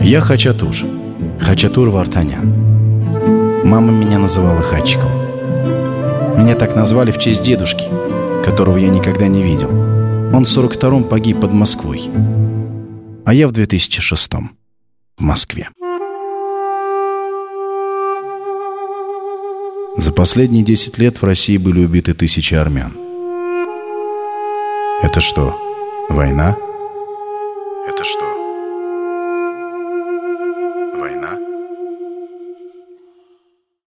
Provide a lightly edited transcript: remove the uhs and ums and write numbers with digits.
Я Хачатур. Хачатур Вартанян. Мама меня называла Хачиком. Меня так назвали в честь дедушки, которого я никогда не видел. Он в 42-м погиб под Москвой, а я в 2006-м в Москве. За последние 10 лет в России были убиты тысячи армян. Это что, война? Это что,